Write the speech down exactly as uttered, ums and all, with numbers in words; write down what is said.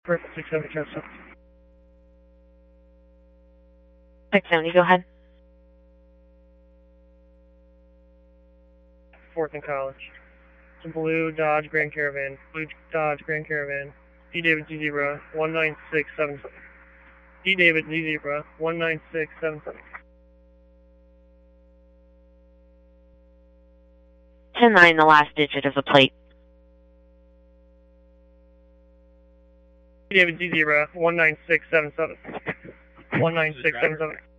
First six seventy, Chester. six seventy, go ahead. Fourth and College. It's a blue Dodge Grand Caravan. Blue Dodge Grand Caravan. D David Z Zebra, one nine six seven seven. D David Z Zebra, one nine six seven seven. ten nine, the last digit of the plate. D David Z Zebra, one nine six seven seven. one nine six seven seven.